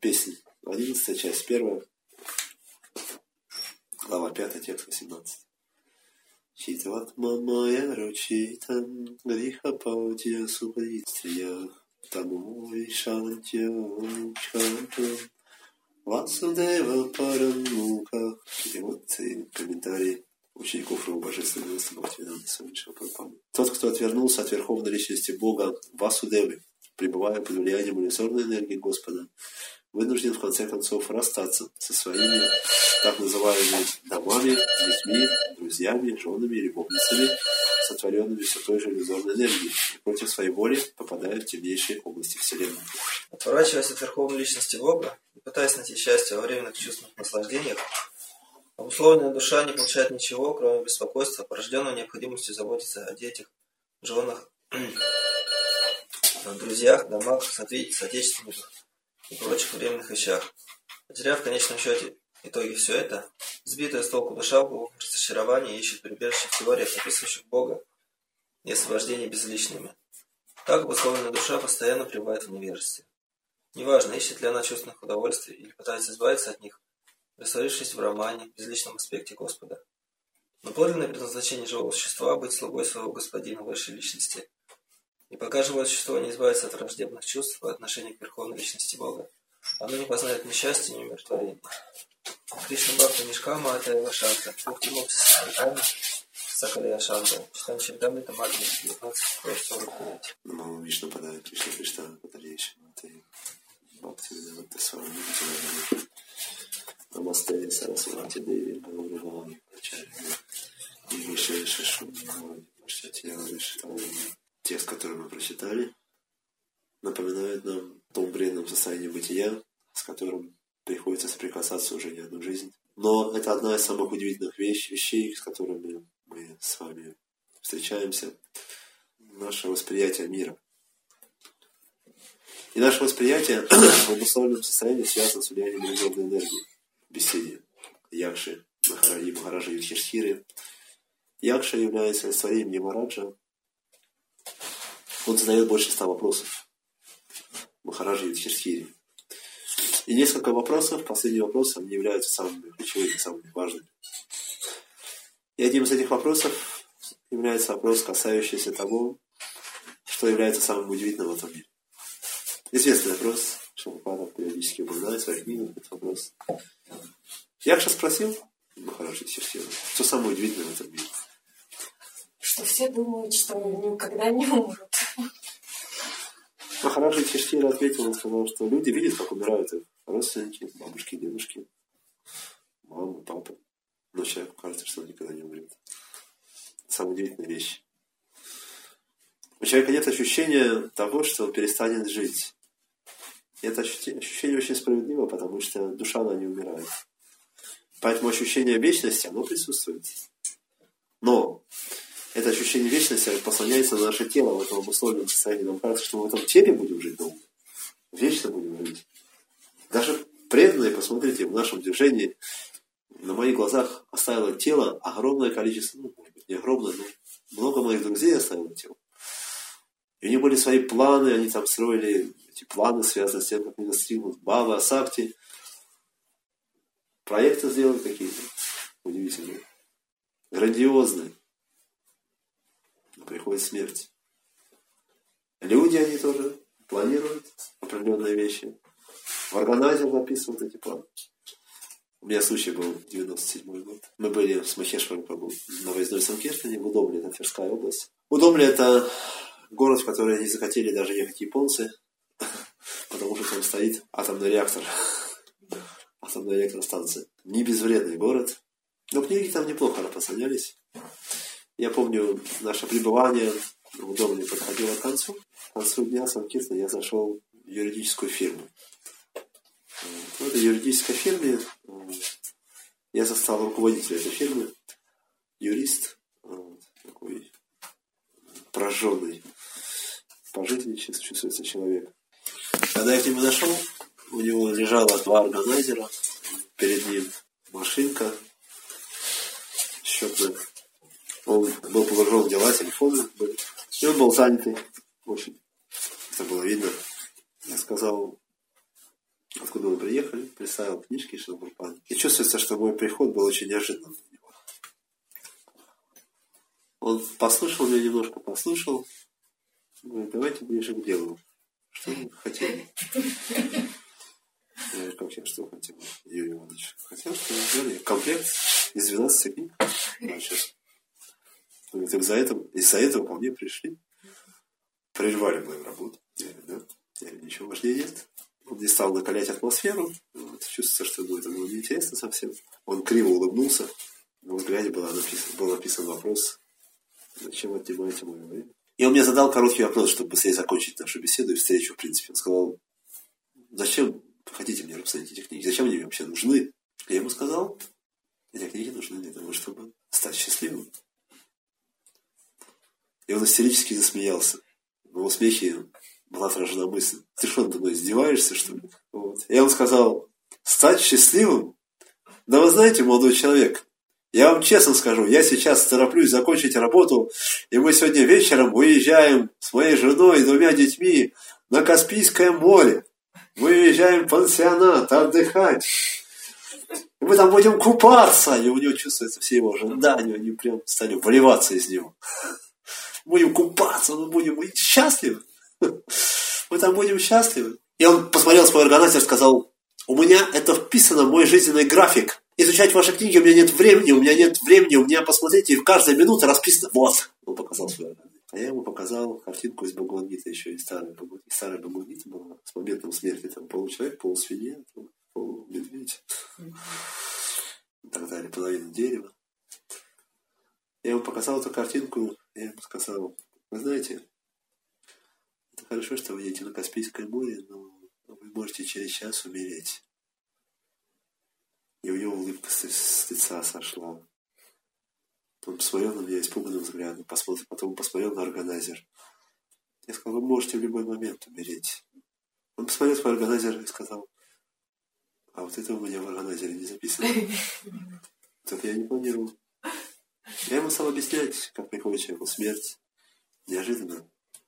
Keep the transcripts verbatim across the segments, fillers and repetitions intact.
песни. Одиннадцатая часть, первая. Глава пятая, текст восемнадцать. Читват мамая ручитам грихапаудия субристрия тамо вишантья чантам васудева парамука. И вот комментарий учеников его божественного Бхактивинода Свами Прабхупады. Тот, кто отвернулся от верховной личности Бога Васудевы, пребывая под влиянием иллюзорной энергии Господа, вынужден в конце концов расстаться со своими так называемыми домами, детьми, друзьями, женами и любовницами, сотворенными все той же иллюзорной энергией, и против своей воли попадая в темнейшие области Вселенной. Отворачиваясь от верховной личности Бога и пытаясь найти счастье во временных чувственных наслаждениях, обусловленная душа не получает ничего, кроме беспокойства, порожденного необходимостью заботиться о детях, женах, друзьях, домах, соотечественниках и прочих временных вещах. Потеряв в конечном счете итоге все это, сбитая с толку душа в глубоком разочаровании ищет прибежище в теориях, описывающих Бога и освобождение безличными. Так обусловленная душа постоянно пребывает в невежестве. Неважно, ищет ли она чувственных удовольствий или пытается избавиться от них, растворившись в романе, в безличном аспекте Господа. Но подлинное предназначение живого существа – быть слугой своего Господина высшей личности. И пока живое существо не избавится от враждебных чувств по отношению к верховной личности Бога, оно не познает ни счастья, ни умиротворения. Кришна Бхакта Нишкама Атаева Шанта, Мукти Мукти Сакритана, Сакалия Шанта, Читан Чирдам это Магния, девятнадцать сорок девять. Намаму Вишну Падая Кришна Кришна Падарейши Матаева Бхакти Винаватта Свами Митилавами Намасте Сарасвати Деви Гаурувани Ачарья и Виши Шишуни Паштатья Вишитавани. Текст, который мы прочитали, напоминает нам о том бренном состоянии бытия, с которым приходится соприкасаться уже не одну жизнь. Но это одна из самых удивительных вещ, вещей, с которыми мы с вами встречаемся. Наше восприятие мира. И наше восприятие в обусловленном состоянии связано с влиянием иллюзорной энергии в беседе Якши, Махараджи, Махараджа Юдхиштхиры. Якша является олицетворением Ямараджа. Он задает больше ста вопросов Махараджи Юдхиштхире. И несколько вопросов, последние вопросы, они являются самыми ключевыми, самыми важными. И одним из этих вопросов является вопрос, касающийся того, что является самым удивительным в этом мире. Известный вопрос, что Прабхупада периодически упоминает в своих книгах этот вопрос. Якша спросил Махараджи Юдхиштхиру, что самое удивительное в этом мире? Что все думают, что никогда не умрут. Махараджа Юдхиштхира ответил и сказал, что люди видят, как умирают их родственники, бабушки, дедушки, мама, папа. Но человеку кажется, что он никогда не умрет. Самая удивительная вещь. У человека нет ощущения того, что он перестанет жить. И это ощущение очень справедливо, потому что душа, она не умирает. Поэтому ощущение вечности, оно присутствует. Но это ощущение вечности распространяется на наше тело в этом обусловленном состоянии. Нам кажется, что мы в этом теле будем жить долго. Вечно будем жить. Даже преданные, посмотрите, в нашем движении на моих глазах оставило тело огромное количество, ну, может быть, не огромное, но много моих друзей оставило тело. И у них были свои планы, они там строили эти планы, связанные с тем, как они достигнут Бхава, Сакти. Проекты сделали какие-то удивительные, грандиозные. Но приходит смерть. Люди, они тоже планируют определенные вещи. В органайзер записывают эти планы. У меня случай был девяносто седьмой год. Мы были с Махешваром Прабху на выездной Санкиртане в Удомле, это Тверская область. Удомле — это город, в который не захотели даже ехать японцы, потому что там стоит атомный реактор. Атомная электростанция. Не безвредный город. Но книги там неплохо распространялись. Я помню, наше пребывание в Удомле подходило к концу. К концу дня Санкиртана я зашел в юридическую фирму. В этой юридической фирме я застал руководителя этой фирмы, юрист, такой прожженный, пожизненно чувствуется человек. Когда я к нему зашел, у него лежало два органайзера, перед ним машинка счетная. Он был погружен в дела, телефоны были. И он был занятый. Очень. Это было видно. Я сказал: откуда мы приехали, представил книжки Шилапрапады. И чувствуется, что мой приход был очень неожиданным для него. Он послушал меня немножко, послушал. Говорит, давайте ближе к делу. Что вы хотели? Я говорю, как я что хотел, Юрий Иванович? Хотел, что вы взяли комплект из двенадцати книг. Значит, говорит, из-за этого, из-за этого ко мне пришли. Прервали мою работу. Я говорю, да. Я говорю, ничего важнее нет. Он не стал накалять атмосферу. Вот, чувствуется, что ну, это было неинтересно совсем. Он криво улыбнулся. В взгляде был написан, был написан вопрос, зачем отнимаете мое время? И он мне задал короткий вопрос, чтобы быстрее закончить нашу беседу и встречу, в принципе. Он сказал, зачем вы хотите мне расписать эти книги? Зачем они мне вообще нужны? Я ему сказал, эти книги нужны для того, чтобы стать счастливым. И он истерически засмеялся. В его смехе была отражена мысль. Ты что, надо мной издеваешься, что ли? Вот. Я ему сказал, стать счастливым? Да вы знаете, молодой человек, я вам честно скажу, я сейчас тороплюсь закончить работу, и мы сегодня вечером уезжаем с моей женой и двумя детьми на Каспийское море. Мы уезжаем в пансионат отдыхать. И мы там будем купаться. И у него чувствуется все его ожидания, они прям стали выливаться из него. Будем купаться, мы будем быть счастливы. Мы там будем счастливы. И он посмотрел свой органайзер и сказал, у меня это вписано в мой жизненный график. Изучать ваши книги у меня нет времени, у меня нет времени, у меня, посмотрите, в каждой минуте расписано. Вот. Он показал свой органайзер. А я ему показал картинку из Бхагавад-гиты, еще и старая Бхагавад-гита. Старая Бхагавад-гита была с моментом смерти. Там получеловек, полусвинья, полумедведь. И так далее, половина дерева. Я ему показал эту картинку, я ему сказал, вы знаете, это хорошо, что вы едете на Каспийское море, но вы можете через час умереть. И у него улыбка с лица сошла. Он посмотрел на меня испуганным взглядом, посмотрел, потом посмотрел на органайзер. Я сказал, вы можете в любой момент умереть. Он посмотрел свой органайзер и сказал, а вот это у меня в органайзере не записано. Вот это я не планировал. Я ему стал объяснять, как приходит человеку смерть. Неожиданно.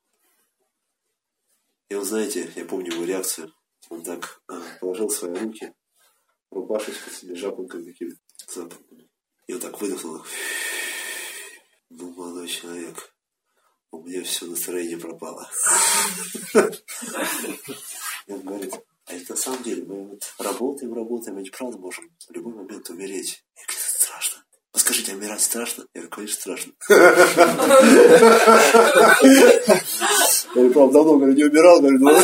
И он, знаете, я помню его реакцию. Он так а, положил свои руки, рубашечку себе жапонками такими запахами. И он так выдохнул. Ну, молодой человек, у меня все настроение пропало. И он говорит, а это на самом деле мы вот работаем, работаем, ведь правда можем в любой момент умереть. Я говорю, это страшно. Ну, скажите, а умирать страшно? Я говорю, конечно, страшно. Я говорю, правда, давно говорю, не умирал, говорю, ну...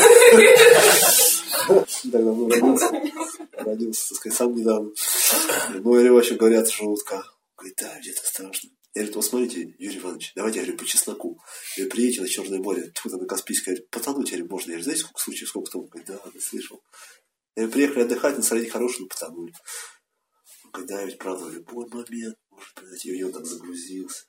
Так давно родился. Родился, так сказать, сам недавно. Ну, или вообще говорят, жутко. Говорит, да, где-то страшно. Я говорю, вот смотрите, Юрий Иванович, давайте, я говорю, по чесноку. Я говорю, приедете на Черное море, тут на Каспийское. Я говорю, потонуть, я говорю, можно. Я говорю, знаете, сколько случаев, сколько там? Говорит, да, да, слышал. Я говорю, приехали отдыхать, настроение хорошее, но потонули. Он говорит, да, ведь правда, в любой момент может произойти. И он так загрузился.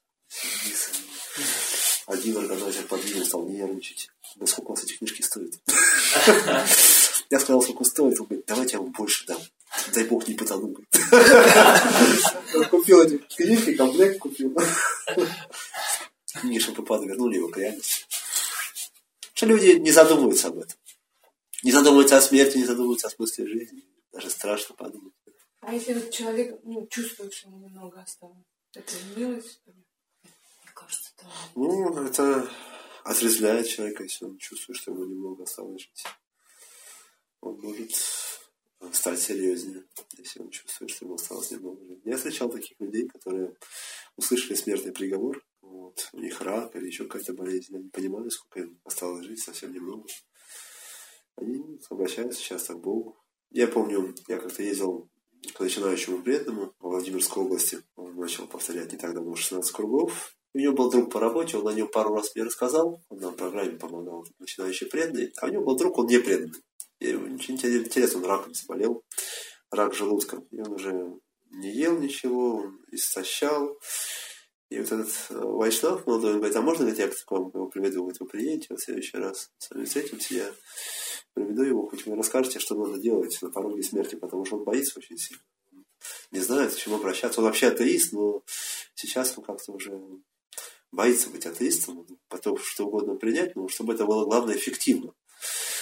Один органайзер подвинул, стал нервничать. Да сколько у вас эти книжки стоят? Я сказал, сколько стоит. Он говорит, давайте я вам больше дам. Дай бог не потону. Купил эти книжки, комплект купил. Книги Шилапрапады вернули его к реальности. Что люди не задумываются об этом. Не задумываются о смерти, не задумываются о смысле жизни. Даже страшно подумать. А если вот человек ну, чувствует, что ему немного осталось, это милость, что ли? Мне кажется, это... Ну, это отрезвляет человека, если он чувствует, что ему немного осталось жить. Он может стать серьезнее, если он чувствует, что ему осталось немного жить. Я встречал таких людей, которые услышали смертный приговор, вот, у них рак или еще какая-то болезнь, они понимали, сколько им осталось жить, совсем немного. Они обращаются часто к Богу. Я помню, я как-то ездил к начинающему преданному в Владимирской области. Он начал повторять не так давно шестнадцать кругов. У него был друг по работе, он о нем пару раз мне рассказал. Он нам в программе помогал, начинающий преданный. А у него был друг, он не преданный. И очень интересно, он раком заболел. Рак желудка. И он уже не ел ничего, он истощал. И вот этот вайшнав молодой, он говорит, а можно, говорит, я к вам его приведу? Говорит, вы приедете, вот в следующий раз с вами встретимся, я приведу его, хоть вы расскажете, что надо делать на пороге смерти, потому что он боится очень сильно. Не знает, к чему обращаться. Он вообще атеист, но сейчас он как-то уже боится быть атеистом, готов что угодно принять, но чтобы это было, главное, эффективно.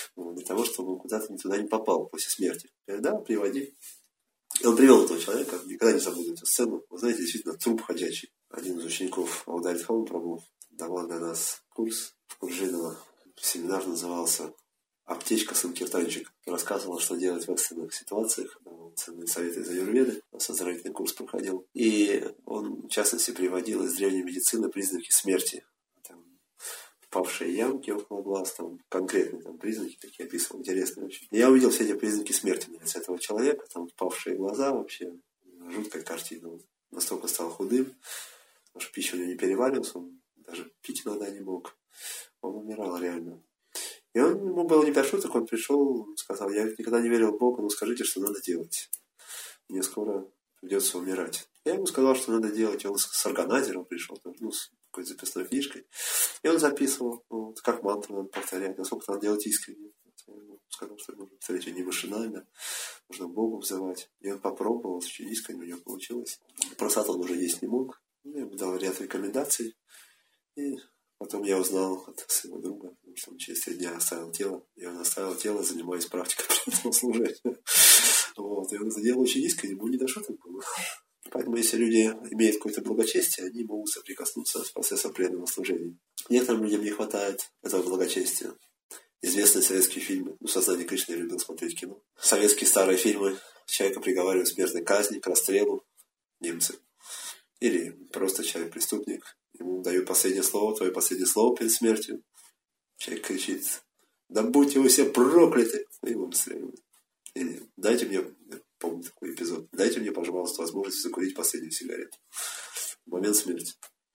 Вот, для того, чтобы он куда-то туда не попал после смерти. Я говорю, да, приводи. И он привел этого человека, никогда не забуду эту сцену. Вы знаете, действительно, труп ходячий. Один из учеников Аударит Хаун Прабху давал для нас курс в Куржиново. Семинар назывался «Аптечка Санкиртанчик». Рассказывал, что делать в экстренных ситуациях. Ценные советы из аюрведы. У нас оздоровительный курс проходил. И он, в частности, приводил из древней медицины признаки смерти. Там, впавшие ямки около глаз, там конкретные там, признаки такие описывал, интересные очень. И я увидел все эти признаки смерти на лице этого человека. Там впавшие глаза вообще. Жуткая картина. Он настолько стал худым, потому что пищу у него не переваривалась, он даже пить иногда не мог. Он умирал реально. И он, ему было не до шуток, он пришел, сказал, я никогда не верил в Бога, но скажите, что надо делать. Мне скоро придется умирать. Я ему сказал, что надо делать, и он с органайзером пришел, ну, с какой-то записной книжкой. И он записывал, вот, как мантру надо повторять, насколько надо делать искренне. Я ему сказал, что нужно повторять не машинально, нужно Богу взывать. И он попробовал, очень искренне у него получилось. Просад он уже есть не мог. Я ему дал ряд рекомендаций. И потом я узнал от своего друга, потому что он через три дня оставил тело. И он оставил тело, занимаясь практикой преданного служения. Вот. И он это делал очень искренне, ему не до шуток было. Поэтому, если люди имеют какое-то благочестие, они могут соприкоснуться с процессом преданного служения. Некоторым людям не хватает этого благочестия. Известные советские фильмы. Ну, «Сознание Кришны» я любил смотреть кино. Советские старые фильмы. Человека приговаривают к смертной казни, к расстрелу. Немцы. Или просто человек-преступник. Ему дают последнее слово, твое последнее слово перед смертью. Человек кричит, да будьте вы все прокляты. И его расстреливают. Или дайте мне, я помню такой эпизод, дайте мне, пожалуйста, возможность закурить последнюю сигарету. В момент смерти.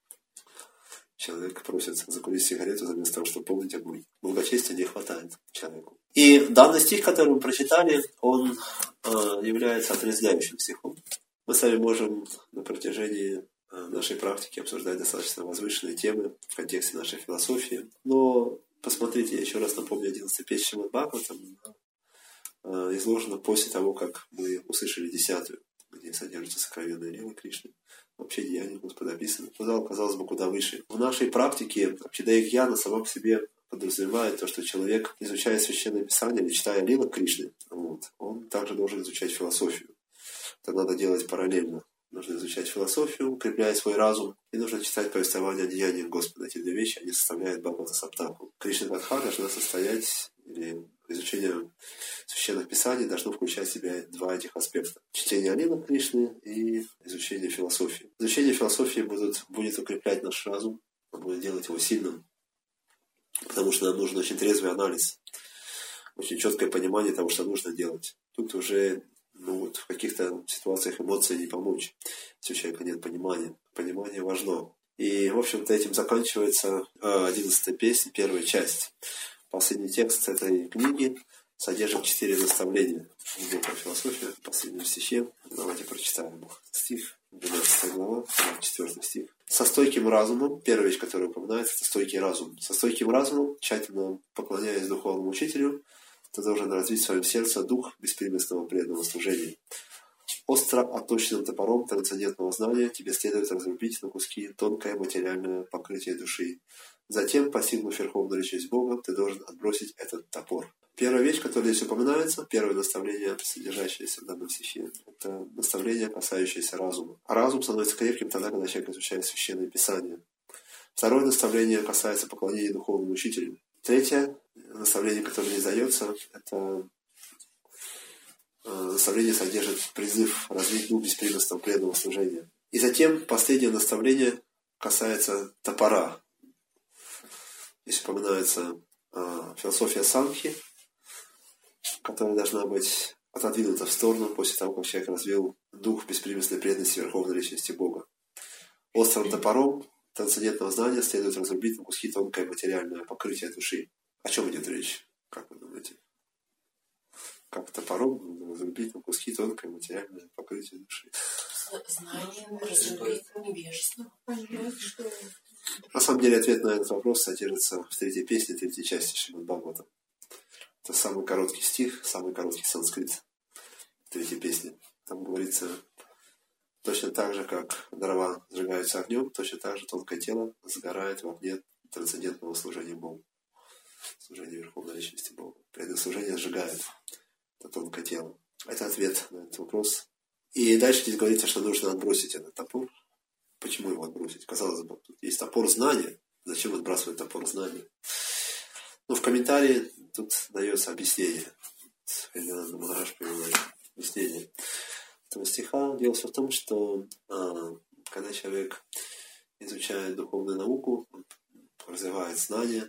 Человек просит закурить сигарету вместо того, чтобы помнить об ней. Благочестия не хватает человеку. И данный стих, который мы прочитали, он э, является отрезвляющим стихом. Мы с вами можем на протяжении нашей практики обсуждать достаточно возвышенные темы в контексте нашей философии. Но посмотрите, я еще раз напомню, одиннадцатая песня Шримад Бхагаватам изложена после того, как мы услышали десятую, где содержатся сокровенные лилы Кришны. Вообще деяния Господа описаны. Туда, казалось бы, куда выше. В нашей практике Абхидая-гьяна сама по себе подразумевает то, что человек, изучая Священное Писание или читая лилы Кришны, вот, он также должен изучать философию. Это надо делать параллельно. Нужно изучать философию, укрепляя свой разум, и нужно читать повествование о деяниях Господа. Эти две вещи, они составляют Бхагавата Саптаху. Кришна Катха должна состоять, или изучение священных писаний должно включать в себя два этих аспекта. Чтение Лилы Кришны и изучение философии. Изучение философии будет, будет укреплять наш разум, будет делать его сильным, потому что нам нужен очень трезвый анализ, очень четкое понимание того, что нужно делать. Тут уже ну, вот, в каких-то ситуациях эмоции не помочь, если у человека нет понимания. Понимание важно. И, в общем-то, этим заканчивается одиннадцатая песня, первая часть. Последний текст этой книги содержит четыре наставления. Глубокая философия в последнем стихе. Давайте прочитаем стих, двенадцатая глава, четвёртый стих. Со стойким разумом, первая вещь, которая упоминается, это стойкий разум. Со стойким разумом, тщательно поклоняясь духовному учителю, ты должен развить в своем сердце дух беспримесного преданного служения. Остро отточенным топором трансцендентного знания тебе следует разрубить на куски тонкое материальное покрытие души. Затем, постигнув верховную личность Бога, ты должен отбросить этот топор. Первая вещь, которая здесь упоминается, первое наставление, содержащееся в данном стихе, это наставление, касающееся разума. А разум становится крепким тогда, когда человек изучает Священное Писание. Второе наставление касается поклонения духовному учителю. Третье наставление, которое здесь дается, это наставление содержит призыв развить дух беспримесного преданного служения. И затем последнее наставление касается топора. Здесь упоминается э, философия Санхи, которая должна быть отодвинута в сторону после того, как человек развил дух беспримесной преданности Верховной Личности Бога. Острым топором трансцендентного знания следует разрубить на куски тонкое материальное покрытие души. О чем идет речь? Как вы думаете? Как топором разрубить на куски тонкое материальное покрытие души? Знанием разрубить невежество. На самом деле ответ на этот вопрос содержится в третьей песне, третьей части Шримад Бхагаватам. Это самый короткий стих, самый короткий санскрит третьей песни. Там говорится, точно так же, как дрова сжигаются огнем, точно так же тонкое тело сгорает в огне трансцендентного служения Богу. служение Верховной Личности Бога. Преданное служение сжигает это тонкое тело. Это ответ на этот вопрос. И дальше здесь говорится, что нужно отбросить этот топор. Почему его отбросить? Казалось бы, тут есть топор знания. Зачем отбрасывать топор знания? Ну, в комментарии тут дается объяснение. Фердинанд Махарадж приводит объяснение этого стиха. Дело все в том, что а, когда человек изучает духовную науку, он развивает знания,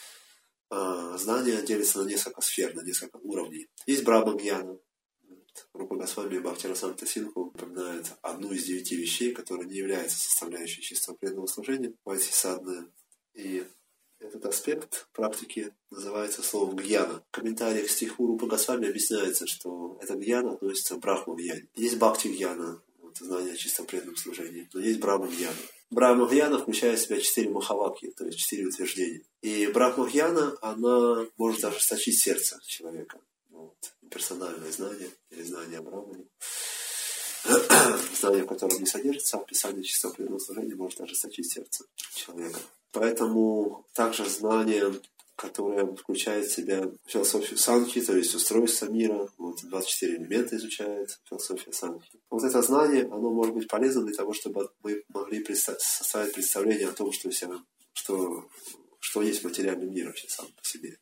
а, знания делятся на несколько сфер, на несколько уровней. Есть Брахма-гьяна. Рупа Госвами и Бхактирасамрита Синдху упоминают одну из девяти вещей, которая не является составляющей чистого преданного служения, вайсисадная. И этот аспект практики называется словом гьяна. В комментариях к стиху Рупа Госвами объясняется, что эта гьяна относится к брахма-гьяне. Есть бхакти-гьяна, вот, знание о чистом преданном служении, но есть брахма-гьяна. Брахма-гьяна включает в себя четыре махаваки, то есть четыре утверждения. И брахма-гьяна, она может ожесточить сердце человека. Вот, персональное знание или знание о Брахмане, знание, в котором не содержится описание чистого преданного служения, может ожесточить сердце человека. Поэтому также знание, которое включает в себя философию Санхи, то есть устройство мира, вот двадцать четыре элемента изучает философия Санхи. Вот это знание, оно может быть полезно для того, чтобы мы могли представ- составить представление о том, что, себя, что, что есть материальный мир вообще сам по себе.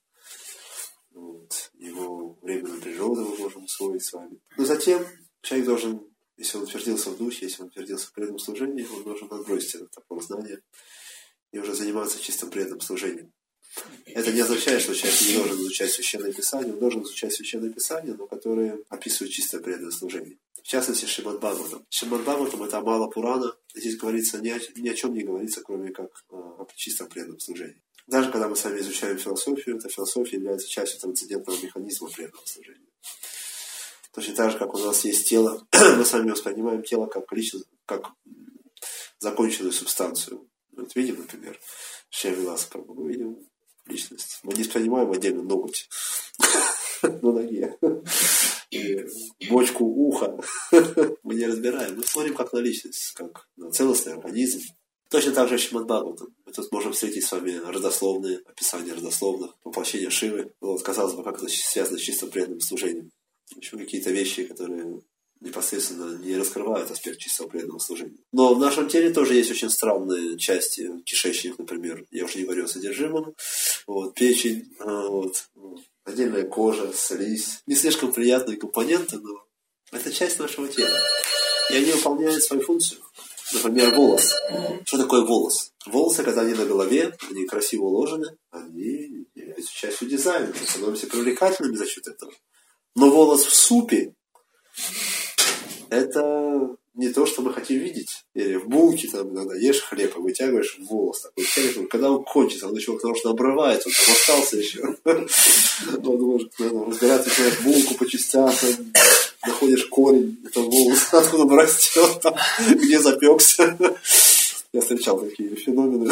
Вот. Его временную природу мы можем усвоить с вами. Но затем человек должен, если он утвердился в духе, если он утвердился в преданном служении, он должен отбросить этот топор знания и уже заниматься чистым преданным служением. Это не означает, что человек не должен изучать Священное Писание, он должен изучать Священное Писание, но которое описывает чистое преданное служение. В частности, Шримад Бхагаватам. Шримад Бхагаватам – это Амала Пурана. Здесь говорится ни о, ни о чем не говорится, кроме как о чистом преданном служении. Даже когда мы с вами изучаем философию, эта философия является частью трансцендентного механизма преданного служения. Точно так же, как у нас есть тело, мы с вами воспринимаем тело как личность, как законченную субстанцию. Вот видим, например, Шри-Виласа Прабху, мы видим личность. Мы не воспринимаем отдельно ноготь на ноге, бочку уха. Мы не разбираем. Мы смотрим как на личность, как на целостный организм. Точно так же Шримад Бхагаватам. Мы тут можем встретить с вами родословные, описания родословных, воплощения Шивы. Вот, казалось бы, как это связано с чистым преданным служением. Еще какие-то вещи, которые непосредственно не раскрывают аспект чистого преданного служения. Но в нашем теле тоже есть очень странные части. Кишечник, например. Я уже не говорю о содержимом. Вот, печень, вот, отдельная кожа, слизь. Не слишком приятные компоненты, но это часть нашего тела. И они выполняют свою функцию. Например, волос. Что такое волос? Волосы, когда они на голове, они красиво уложены, они являются частью дизайна, мы становимся привлекательными за счет этого. Но волос в супе – это не то, что мы хотим видеть. Или в булке, там, иногда ешь хлеб и вытягиваешь волос. Такой тянешь, когда он кончится, он еще нарочно обрывается, он там остался еще. Он может разбираться, начинает булку по частям, находишь корень этого волоса, откуда он растет, там, где запекся. Я встречал такие феномены.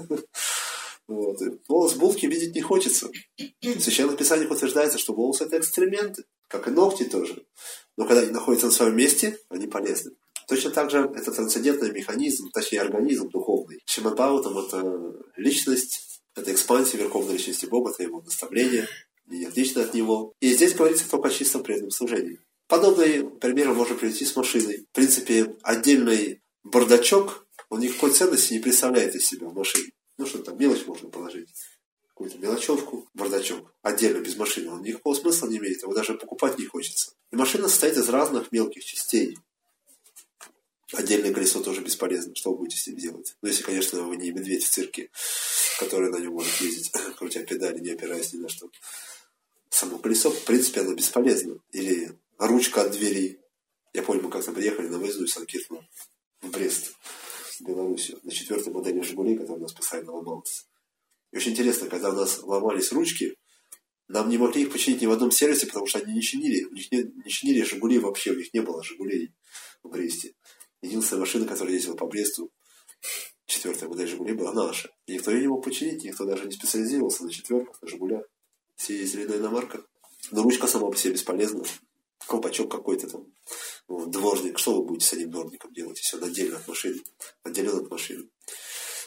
Вот. Волос булки видеть не хочется. В Священном Писании утверждается, что волосы – это экстременты, как и ногти тоже. Но когда они находятся на своем месте, они полезны. Точно так же это трансцендентный механизм, точнее организм духовный. Шримад Бхагаватам – это личность, это экспансия Верховной Личности Бога, это его наставление, не отлично от него. И здесь говорится только о чистом преданном служении. Подобный пример можно привести с машиной. В принципе, отдельный бардачок, он никакой ценности не представляет из себя в машине. Ну что там, мелочь можно положить. Какую-то мелочевку, бардачок. Отдельно, без машины. Он никакого смысла не имеет, его даже покупать не хочется. И машина состоит из разных мелких частей. Отдельное колесо тоже бесполезно. Что вы будете с ним делать? Ну, если, конечно, вы не медведь в цирке, который на нем может ездить, крутя педали, не опираясь ни на что. Само колесо, в принципе, оно бесполезно. Или ручка от двери. Я помню, мы как-то приехали на выезду из Санкиртана в Брест, в Белоруссию, на четвертой модели «Жигулей», которая у нас постоянно ломалась. И очень интересно, когда у нас ломались ручки, нам не могли их починить ни в одном сервисе, потому что они не чинили. У них не, не чинили «Жигулей» вообще, у них не было «Жигулей» в Бресте. Единственная машина, которая ездила по Бресту, четвертая модель «Жигулей», была наша. И никто ее не мог починить, никто даже не специализировался на четверках, на «Жигулях». Все ездили на иномарках. Но ручка сама по себе бесполезна. Колпачок какой-то там. Вот, дворник. Что вы будете с одним дворником делать, если он отдельно от машины, отделен от машины?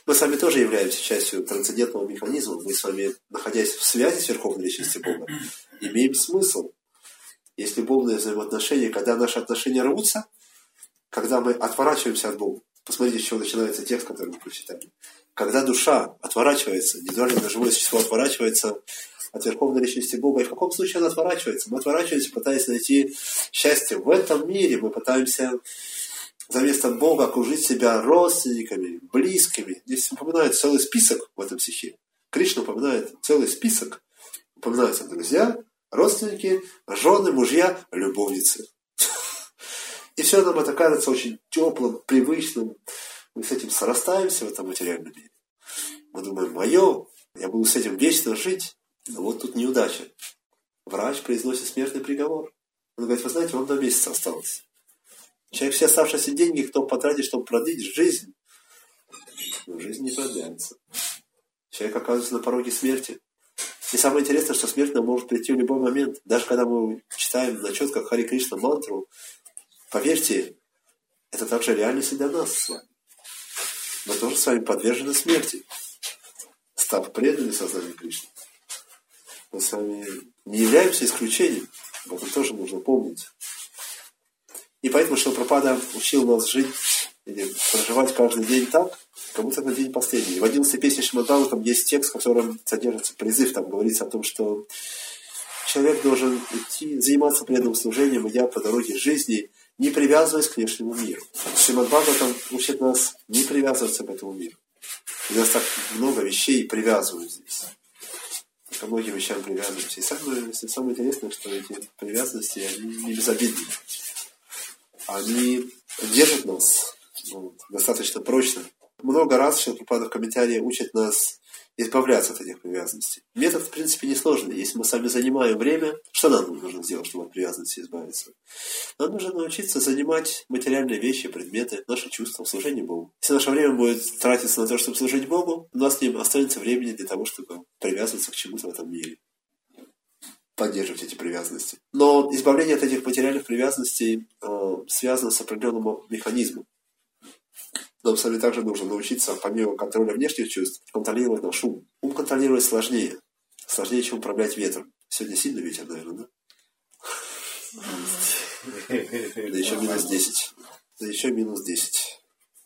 Мы с вами тоже являемся частью трансцендентного механизма. Мы с вами, находясь в связи с Верховной Личностью Бога, имеем смысл. Есть любовные взаимоотношения, когда наши отношения рвутся, когда мы отворачиваемся от Бога. Посмотрите, с чего начинается текст, который мы прочитали. Когда душа отворачивается, индивидуальное живое существо отворачивается от Верховной Личности Бога. И в каком случае она отворачивается? Мы отворачиваемся, пытаясь найти счастье в этом мире. Мы пытаемся за место Бога окружить себя родственниками, близкими. Здесь упоминает целый список в этом стихе. Кришна упоминает целый список. Упоминаются друзья, родственники, жены, мужья, любовницы. И все нам это кажется очень теплым, привычным. Мы с этим срастаемся в этом материальном мире. Мы думаем, мое, я буду с этим вечно жить. Но вот тут неудача. Врач произносит смертный приговор. Он говорит, вы знаете, вам два месяца осталось. Человек все оставшиеся деньги, кто потратит, чтобы продлить жизнь, но жизнь не продляется. Человек оказывается на пороге смерти. И самое интересное, что смерть нам может прийти в любой момент. Даже когда мы читаем на четках Хари Кришна мантру, поверьте, это также реальность и для нас с вами. Мы тоже с вами подвержены смерти, став преданными сознанию Кришны. Мы с вами не являемся исключением. Об этом тоже нужно помнить. И поэтому Шрила Прабхупада учил нас жить или проживать каждый день так, как будто это день последний. В одиннадцатой песне Шримад Бхагаватам есть текст, в котором содержится призыв. Там говорится о том, что человек должен идти, заниматься преданным служением, идя по дороге жизни, не привязываясь к внешнему миру. Шримад Бхагаватам учит нас не привязываться к этому миру. У нас так много вещей привязывают здесь. Ко многим вещам привязываемся. И самое, самое интересное, что эти привязанности, они не безобидны. Они держат нас ну, достаточно прочно. Много раз Шрила Прабхупада в комментарии учит нас избавляться от этих привязанностей. Метод, в принципе, несложный. Если мы сами занимаем время, что нам нужно сделать, чтобы от привязанности избавиться? Нам нужно научиться занимать материальные вещи, предметы, наши чувства в служении Богу. Если наше время будет тратиться на то, чтобы служить Богу, у нас не останется времени для того, чтобы привязываться к чему-то в этом мире. Поддерживать эти привязанности. Но избавление от этих материальных привязанностей э, связано с определенным механизмом. Нам с вами также нужно научиться, помимо контроля внешних чувств, контролировать наш ум. Ум контролировать сложнее. Сложнее, чем управлять ветром. Сегодня сильный ветер, наверное, да? Да еще минус десять. Да еще минус десять.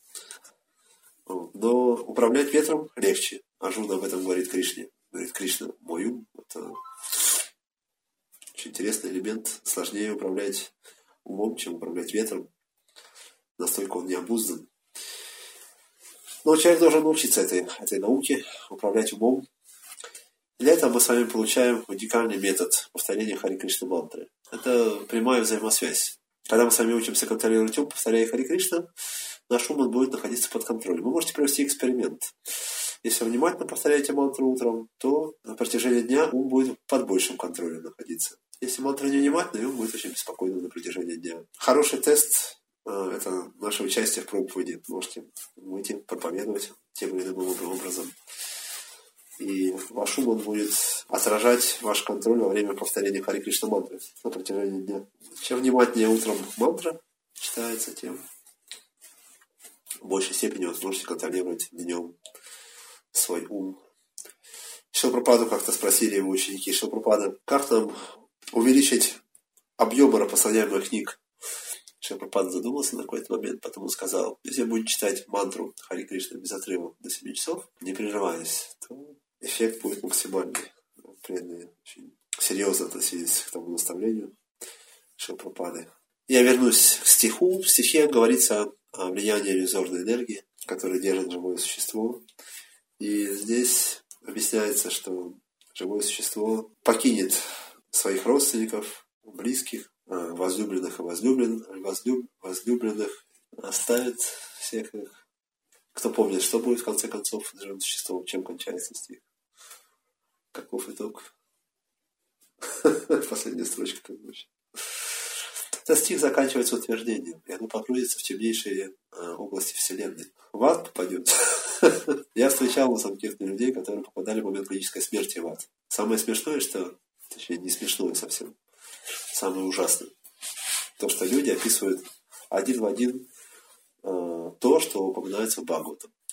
Но управлять ветром легче. Арджуна об этом говорит Кришне. Говорит, Кришна, мой ум – это очень интересный элемент. Сложнее управлять умом, чем управлять ветром. Настолько он необуздан. Но человек должен научиться этой, этой науке, управлять умом. Для этого мы с вами получаем уникальный метод повторения Хари Кришна мантры. Это прямая взаимосвязь. Когда мы с вами учимся контролировать ум, повторяя Хари Кришна, наш ум будет находиться под контролем. Вы можете провести эксперимент. Если вы внимательно повторяете мантру утром, то на протяжении дня ум будет под большим контролем находиться. Если мантра не внимательна, ум будет очень беспокойным на протяжении дня. Хороший тест – это наше участие в проповеди. Можете выйти, проповедовать тем или иным образом. И ваш ум он будет отражать ваш контроль во время повторения Хари Кришна мантры на протяжении дня. Чем внимательнее утром мантра читается, тем в большей степени вы сможете контролировать днем свой ум. Шрила Прабхупаду как-то спросили его ученики: Шрила Прабхупада, как нам увеличить объемы распространяемых книг? Шрила Прабхупада задумался на какой-то момент, потом он сказал: если я буду читать мантру Хари Кришна без отрыва до семи часов, не прерываясь, то эффект будет максимальный. Преданные очень серьезно относились к тому наставлению Шрила Прабхупады. Я вернусь к стиху. В стихе говорится о влиянии иллюзорной энергии, которая держит живое существо. И здесь объясняется, что живое существо покинет своих родственников, близких, возлюбленных и возлюблен, возлюб, возлюбленных, оставит всех их. Кто помнит, что будет в конце концов с живым существом, чем кончается стих? Каков итог? Последняя строчка, как звучит. Этот стих заканчивается утверждением, и оно погрузится в темнейшие области Вселенной. В ад попадет. Я встречал на Санкиртане людей, которые попадали в момент клинической смерти в ад. Самое смешное, что... Точнее, не смешное совсем. Самое ужасное. То, что люди описывают один в один э, то, что упоминается в Бхагаватам.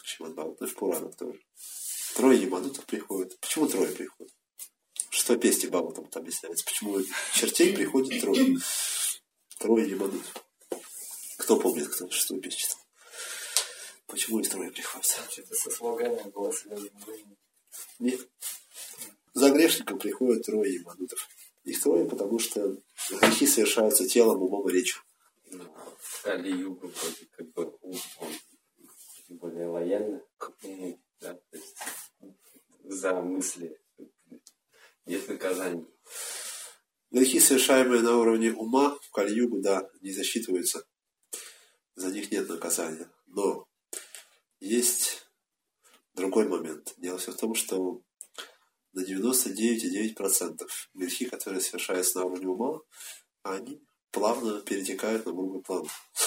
Шримад Бхагаватам, и в Пуранах тоже. Трое Ямадутов приходят. Почему трое приходят? В шестой песне Бхагаватам там объясняется, почему чертей приходит трое. Трое Ямадутов. Кто помнит, кто шестой песню читал? Почему их трое приходят? Что-то со слогами было связано. Нет. За грешником приходят трое Ямадутов. Их трое, потому что грехи совершаются телом, умом и речью. В Кали-югу вроде как бы он более лояльно, да, то есть за мысли нет наказаний. Грехи, совершаемые на уровне ума, в Кали-югу, да, не засчитываются. За них нет наказания. Но есть другой момент. Дело все в том, что на девяносто девять целых девять десятых процента грехи, которые совершаются на уровне ума, они плавно перетекают на другой план,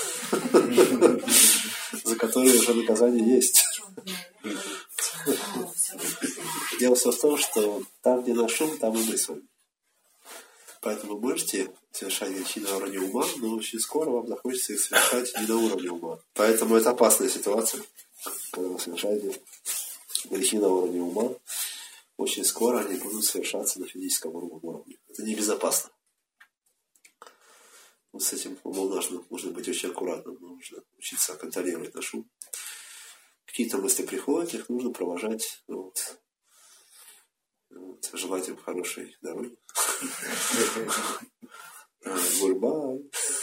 за которые уже наказание есть. Дело все в том, что там, где наш ум, там и мы с вами. Поэтому можете совершать грехи на уровне ума, но очень скоро вам захочется их совершать не на уровне ума. Поэтому это опасная ситуация, когда вы совершаете грехи на уровне ума. Очень скоро они будут совершаться на физическом уровне. Это небезопасно. Вот с этим умом нужно, нужно быть очень аккуратным. Нужно учиться контролировать наш ум. Какие-то мысли приходят, их нужно провожать. Вот. Вот. Желать им хорошей дороги. Гульбай.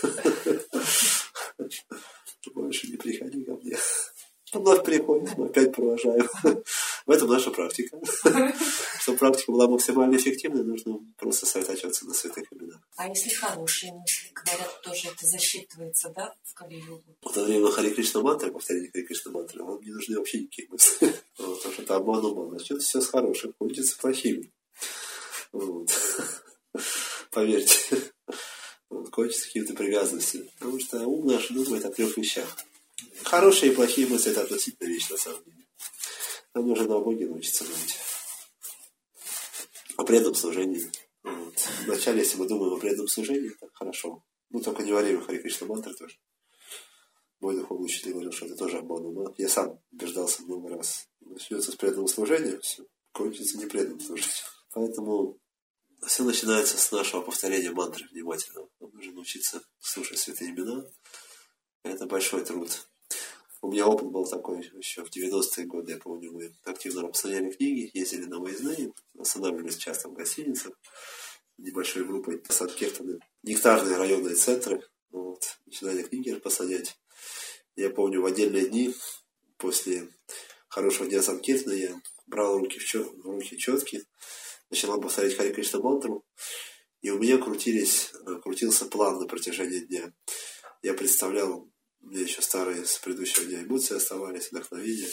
Больше не приходи ко мне. Вновь приходит, мы опять провожаем. В этом наша практика. Чтобы практика была максимально эффективной, нужно просто сосредотачиваться на святых именах. А если хорошие мысли, говорят, тоже это засчитывается, да, в Кали-югу? Во время Хари Кришна мантры, повторение Хари Кришна мантры, вам не нужны вообще никакие мысли. Вот, потому что это обман ума. Начнется все с хорошим, кончится плохими. Вот. Поверьте. Вот, кончится какими-то привязанностями. Потому что ум наш думает о трех вещах. Хорошие и плохие мысли – это относительно вещь, на самом деле. Нам нужно на Боге научиться думать. О преданном служении. Вот. Вначале, если мы думаем о преданном служении, это хорошо. Ну, только не во время Хари Кришна мантры тоже. Мой духовный учитель говорил, что это тоже обман ума. Я сам убеждался много раз. Начнется с преданного служения, все, кончится непреданным служением. Поэтому все начинается с нашего повторения мантры внимательно. Нам нужно научиться слушать святые имена. Это большой труд. У меня опыт был такой еще в девяностые годы. Я помню, мы активно распространяли книги, ездили на выездные, останавливались часто в гостиницах, небольшой группой Санкиртаны, нектарные районные центры. Вот, начинали книги распространять. Я помню, в отдельные дни, после хорошего дня Санкиртаны, я брал руки в, чет, в руки четки, начинал повторять Хари Кришна мантру, и у меня крутились, крутился план на протяжении дня. Я представлял, у меня еще старые с предыдущего дня эмоции оставались, вдохновения.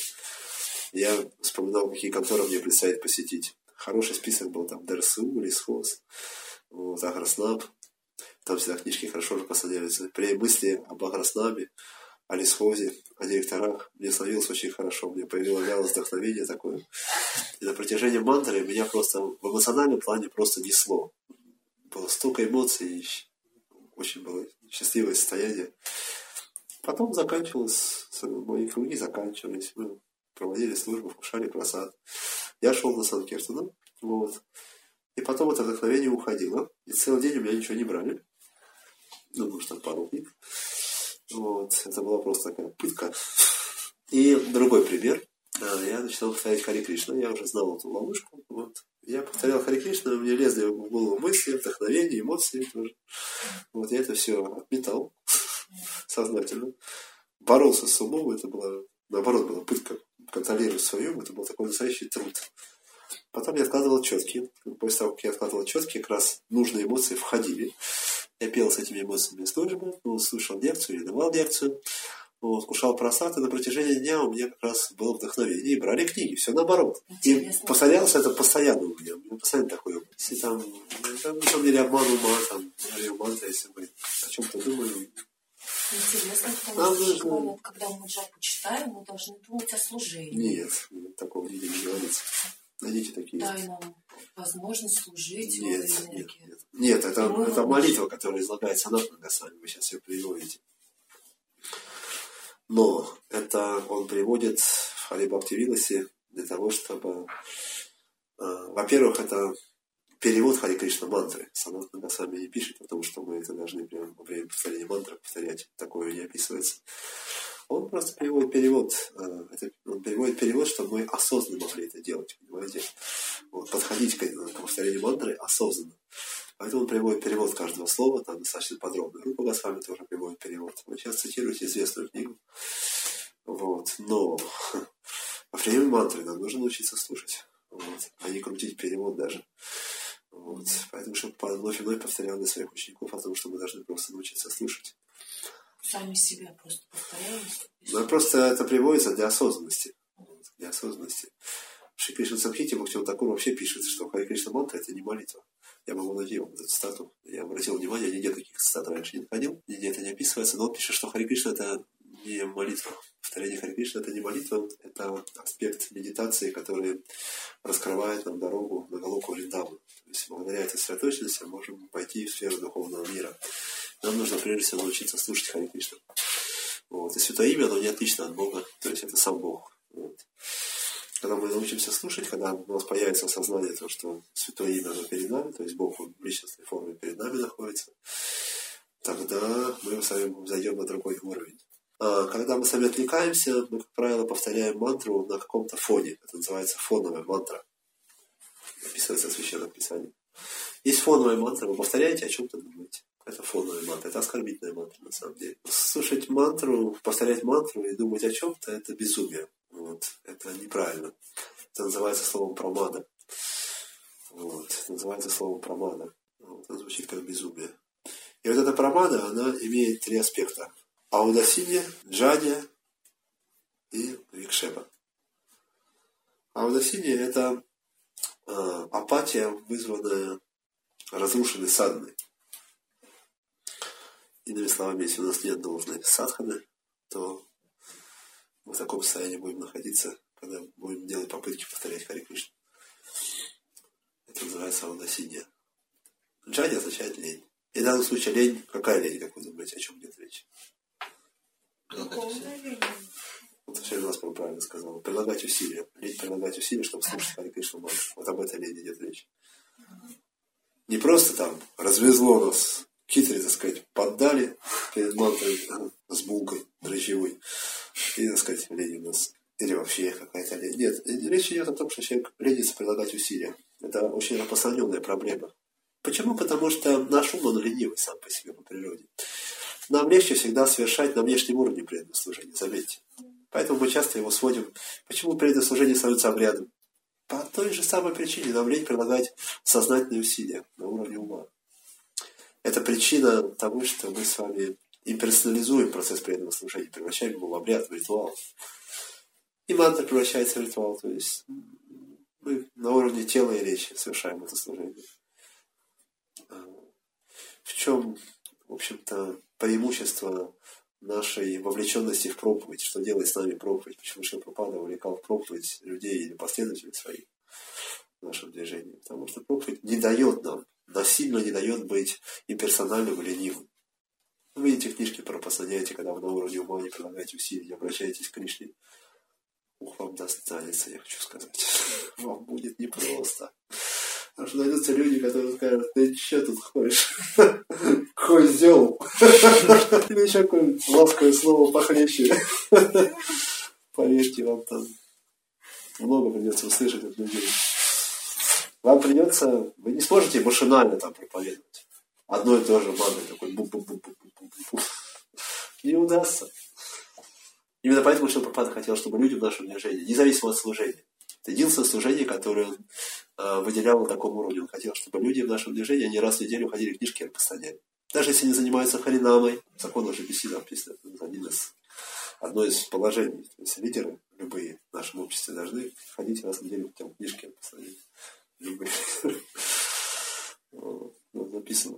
Я вспоминал, какие конторы мне предстоит посетить. Хороший список был там ДРСУ, Лисхоз, вот, Агроснаб. Там всегда книжки хорошо распространяются. При мысли об Агроснабе, о Лисхозе, о директорах мне становилось очень хорошо. Мне появилось вдохновение такое. И на протяжении мантры меня просто в эмоциональном плане просто несло. Было столько эмоций, очень было счастливое состояние. Потом заканчивалось, мои круги заканчивались, мы проводили службу, вкушали просад. Я шел на Санкиртану, вот. И потом это вдохновение уходило. И целый день у меня ничего не брали. Ну, может, там пару книг. Вот. Это была просто такая пытка. И другой пример. Я начинал повторять Хари Кришна. Я уже знал эту ловушку. Вот. Я повторял Хари Кришна, мне лезли в голову мысли, вдохновения, эмоции тоже. Вот я это все отметал сознательно. Боролся с умом, это была, наоборот, была пытка контролировать свой ум, это был такой настоящий труд. Потом я откладывал четки. После того, как я откладывал четки, как раз нужные эмоции входили. Я пел с этими эмоциями службы, ну, слушал лекцию или давал лекцию, вот, кушал просад, и на протяжении дня у меня как раз было вдохновение. И брали книги, все наоборот. Интересно. И повторялось это постоянно у меня. У меня постоянно такое. Если там, там на самом деле обман ума, там, или манtra, если мы о чем-то думаем. Интересно, потому что нужно... когда мы джапу читаем, мы должны думать о служении. Нет, такого нигде не говорится. Найдите такие. Дай нам возможность служить. Нет, нет, нет. Нет, это, это молитва, которая излагается Санатана Госвами. Вы сейчас ее приводите. Но это он приводит в Хари Бхакти Виласе для того, чтобы, э, во-первых, это перевод Хари Кришна мантры. Санатана Госвами не пишет, потому что мы это должны прямо во время повторения мантры повторять. Такое не описывается. Он просто переводит перевод. Э, это, он переводит перевод, чтобы мы осознанно могли это делать. Понимаете? Вот, подходить к, к повторению мантры осознанно. Поэтому он приводит перевод каждого слова, там достаточно подробно. Рупа Госвами тоже приводит перевод. Вы сейчас цитируете известную книгу. Вот. Но во время мантры нам нужно научиться слушать, вот, а не крутить перевод даже. Вот. Поэтому, чтобы вновь и вновь повторял для своих учеников о том, что мы должны просто научиться слушать. Сами себя просто повторяем. Ну, просто это приводится для осознанности. Вот, для осознанности. Шри Кришна Самхите Бхактивинода Тхакур вообще пишет, что Хари Кришна мантра это не молитва. Я могу найти вам эту цитату. Я обратил внимание, нигде таких цитат раньше не находил, нигде это не описывается, но он пишет, что Хари Кришна это не молитва. Повторение Хари Кришна это не молитва, это аспект медитации, который раскрывает нам дорогу на Галоку Вриндавану. То есть благодаря этой сосредоточенности мы можем пойти в сферу духовного мира. Нам нужно прежде всего научиться слушать Хари Кришна. Вот. И святое имя, оно не отлично от Бога, то есть это сам Бог. Вот. Когда мы научимся слушать, когда у нас появится осознание того, что святое имя оно перед нами, то есть Бог в личностной форме перед нами находится, тогда мы с вами зайдем на другой уровень. А когда мы сами отвлекаемся, мы, как правило, повторяем мантру на каком-то фоне. Это называется фоновая мантра. Описывается в Священном Писании. Есть фоновая мантра, вы повторяете, о чем-то думаете. Это фоновая мантра, это оскорбительная мантра на самом деле. Слушать мантру, повторять мантру и думать о чем-то, это безумие. Вот. Это неправильно. Это называется словом прамада. Вот. Это называется словом прамада. Вот. Это звучит как безумие. И вот эта прамада, она имеет три аспекта. Аудасинья, джадья и викшепа. Аудасинья – это э, апатия, вызванная разрушенной садханой. Иными словами, если у нас нет должной садханы, то мы в таком состоянии будем находиться, когда будем делать попытки повторять Хари Кришну. Это называется аудасинья. Джадья означает лень. И в данном случае лень, какая лень, как вы думаете, о чем идет речь? Вот все у нас правильно сказал. Прилагать усилия. Лень прилагать усилия, чтобы слушать Хари Кришну мантру. Вот об этой лени идет речь. Не просто там развезло нас, китри, так сказать, поддали перед мантрой с булкой дрожжевой. И, так сказать, лень у нас. Или вообще какая-то лень. Нет, речь идет о том, что человек ленится прилагать усилия. Это очень распространенная проблема. Почему? Потому что наш ум, он ленивый сам по себе по природе. Нам легче всегда совершать на внешнем уровне преданное служение, заметьте. Поэтому мы часто его сводим. Почему преданное служение становится обрядом? По той же самой причине нам лень прилагать сознательные усилия на уровне ума. Это причина того, что мы с вами имперсонализуем процесс преданного служения, превращаем его в обряд, в ритуал. И мантра превращается в ритуал. То есть мы на уровне тела и речи совершаем это служение. В чем, в общем-то, преимущество нашей вовлеченности в проповедь, что делает с нами проповедь, почему Шрила Прабхупада увлекал в проповедь людей или последователей своих в нашем движении. Потому что проповедь не дает нам, насильно не дает быть имперсональным или ленивым. Вы эти книжки пропасаняете, когда вы на уровне ума не прилагаете усилий, обращаетесь к Кришне. Ух, вам достанется, я хочу сказать. Вам будет непросто. Потому что найдутся люди, которые скажут: ты что тут ходишь? Козел! Или еще какое-нибудь ласковое слово похлеще. Поверьте, вам там много придется услышать от людей. Вам придется... Вы не сможете машинально там проповедовать. Одно и то же мантрой такой бу-бу-бу-бу-бу-бу-бу. Не удастся. Именно поэтому Шрила Прабхупада хотел, чтобы люди в нашем движении, независимо от служения, это единственное служение, которое он э, выделял на таком уровне. Он хотел, чтобы люди в нашем движении, они раз в неделю ходили книжки распространяли. Даже если они занимаются харинамой, закон уже беседа написано, это один из, одно из положений. То есть лидеры любые в нашем обществе должны ходить раз в неделю хотя бы книжки распространять. Любые. Написано.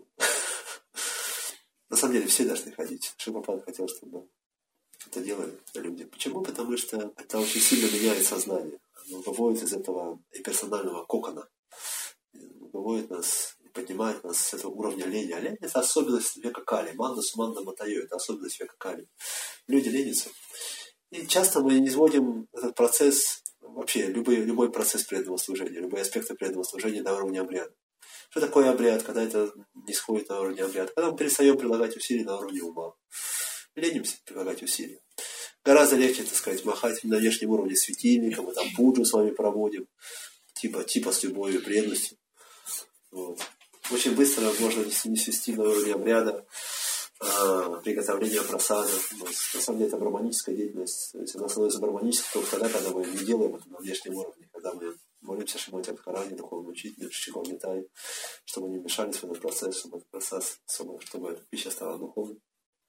На самом деле все должны ходить. Шрила Прабхупада хотел, чтобы это делали люди. Почему? Потому что это очень сильно меняет сознание. Оно выводит из этого имперсонального кокона. Выводит нас, поднимает нас с этого уровня лени. А лень – это особенность века Кали. Манда Суманда Матайо – это особенность века Кали. Люди ленятся. И часто мы не сводим этот процесс, вообще любой, любой процесс преданного служения, любые аспекты преданного служения до уровня обряда. Что такое обряд, когда это не сходит на уровне обряда? Когда мы перестаем прилагать усилия на уровне ума. Ленимся прилагать усилия. Гораздо легче, так сказать, махать на внешнем уровне светильника, мы там пуджу с вами проводим, типа, типа с любовью и преданностью. Вот. Очень быстро можно не свести на уровне обряда, а, приготовления просада. На самом деле это браманическая деятельность. То есть она становится браманической только тогда, когда мы не делаем это на внешнем уровне, когда мы молимся Шримати Радхарани, духовному учителю, Шичиком Нитай, чтобы не мешались в этот процесс, чтобы этот процесс, чтобы эта пища стала духовной.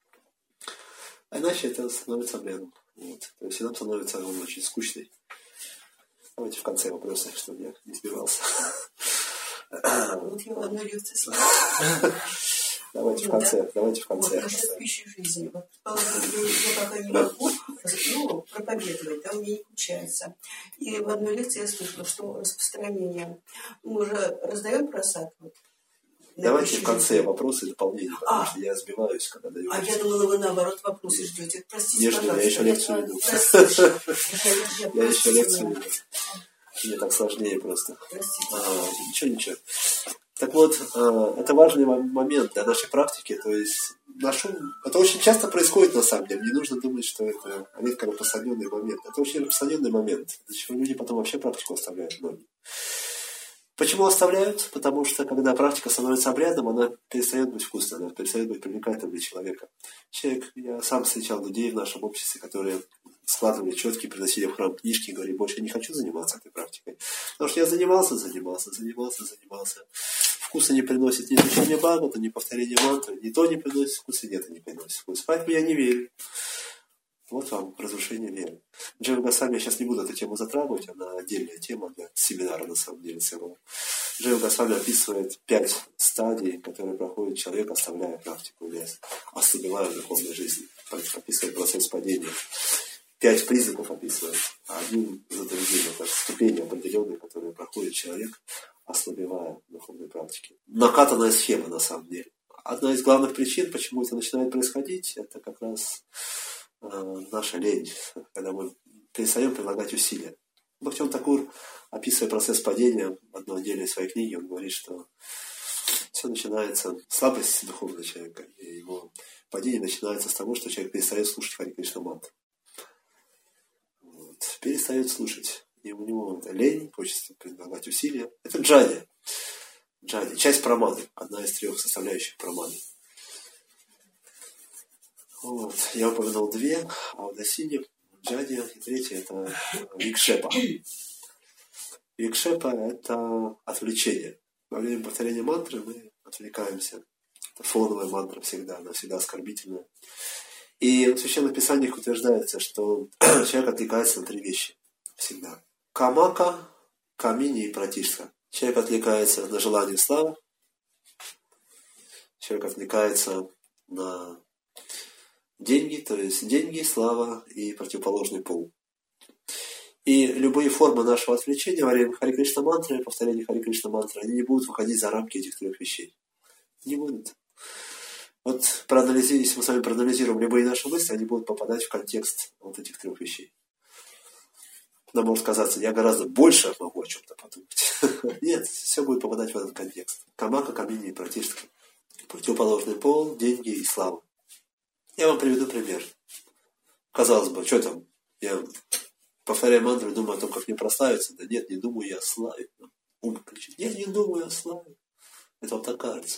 А иначе это становится обрядом. Вот. То есть и нам становится он очень скучный. Давайте в конце вопроса, чтобы я не сбивался. Вот я в одной лекции слышала. Давайте в конце, давайте в конце. Вот, насчет пищи жизни. Вот, я пока не могу ну, проповедовать, да, у меня не получается. И в одной лекции я слышала, что распространение, мы же раздаем просад. Вот, давайте в конце жизни. Вопросы и дополнения, потому а, что я сбиваюсь, когда даю. А я думала, вы наоборот вопросы ждете. Простите, не жду, я еще лекцию веду. Я еще лекцию веду. Мне так сложнее просто. А, ничего, ничего. Так вот, это важный момент для нашей практики. То есть, наш ум, это очень часто происходит на самом деле. Не нужно думать, что это редко распространенный момент. Это очень распространенный момент. Зачем люди потом вообще практику оставляют многие. Почему оставляют? Потому что, когда практика становится обрядом, она перестает быть вкусной, она перестает быть привлекательной для человека. Человек, я сам встречал людей в нашем обществе, которые складывали четки, приносили в храм книжки и говорили, больше не хочу заниматься этой практикой. Потому что я занимался, занимался, занимался, занимался. Вкуса не приносит ни изучение Бхагавата, ни повторение мантры, ни то не приносит вкуса, ни это не приносит вкуса. Поэтому я не верю. Вот вам разрушение веры. Джива Госвами, я сейчас не буду эту тему затрагивать, она отдельная тема для семинара, на самом деле, целого. Джива Госвами описывает пять стадий, которые проходит человек, оставляя практику или ослабевая в духовной жизни. Описывает процесс падения. Пять признаков описывает. Один за другим. Это ступени определенные, которые проходит человек, ослабевая в духовной практике. Накатанная схема, на самом деле. Одна из главных причин, почему это начинает происходить, это как раз наша лень, когда мы перестаем прилагать усилия. Бхактиван Такур, описывая процесс падения в одной отдельной своей книге, он говорит, что все начинается, слабость духовного человека, и его падение начинается с того, что человек перестает слушать Хари Кришна мантру. Вот. Перестает слушать. И у него это лень, хочется прилагать усилия. Это джади. Джади. Часть праманы. Одна из трех составляющих праманы. Вот. Я упомянул две, а в Дасине, Джади, и третья это Викшепа. Викшепа это отвлечение. Во время повторения мантры мы отвлекаемся. Это фоновая мантра всегда, она всегда оскорбительная. И в Священных Писаниях утверждается, что человек отвлекается на три вещи. Всегда. Камака, камини и пратишка. Человек отвлекается на желание славы. Человек отвлекается на деньги, то есть деньги, слава и противоположный пол. И любые формы нашего отвлечения во время Хари Кришна мантры, повторения Хари Кришна мантры, они не будут выходить за рамки этих трех вещей. Не будут. Вот проанализируем, если мы с вами проанализируем любые наши мысли, они будут попадать в контекст вот этих трех вещей. Нам может казаться, я гораздо больше могу о чем-то подумать. Нет, все будет попадать в этот контекст. Камака, камини и пратишка. Противоположный пол, деньги и слава. Я вам приведу пример. Казалось бы, что там? Я повторяю мантру, думаю о том, как мне прославиться. Да нет, не думаю я о славе. Ум кричит, я не думаю о славе. Это вам так кажется.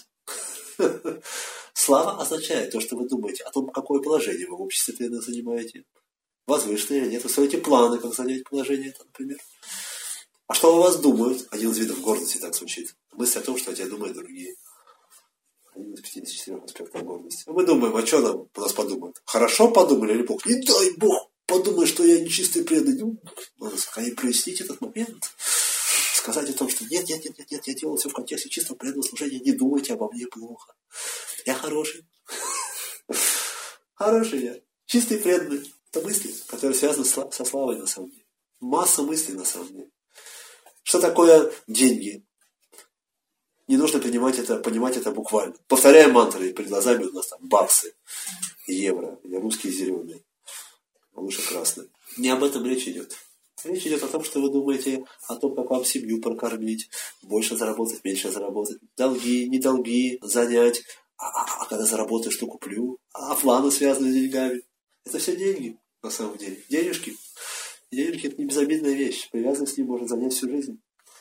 Слава означает то, что вы думаете о том, какое положение вы в обществе преданно занимаете. Возвышенное или нет. Вы строите планы, как занять положение, например. А что о вас думают? Один из видов гордости так звучит. Мысль о том, что о тебе думают другие. Один из пятидесяти четырёх аспектов гордости. А мы думаем, а что нам у нас подумают? Хорошо подумали или Бог? Не дай Бог подумай, что я нечистый преданный. Надо скорее прояснить этот момент. Сказать о том, что нет, нет, нет, нет, нет, я делал все в контексте чистого преданного служения. Не думайте обо мне плохо. Я хороший. Хороший я. Чистый преданный. Это мысли, которые связаны со славой на самом деле. Масса мыслей на самом деле. Что такое деньги? Не нужно понимать это, понимать это буквально. Повторяем мантры, и перед глазами у нас там баксы, евро, или русские зеленые. а лучше красный. Не об этом речь идет. Речь идет о том, что вы думаете о том, как вам семью прокормить, больше заработать, меньше заработать, долги, не долги, занять, а, а, а когда заработаю, что куплю, а планы связаны с деньгами. Это все деньги, на самом деле. Денежки. Денежки – это не безобидная вещь. Привязанность с ним может занять всю жизнь.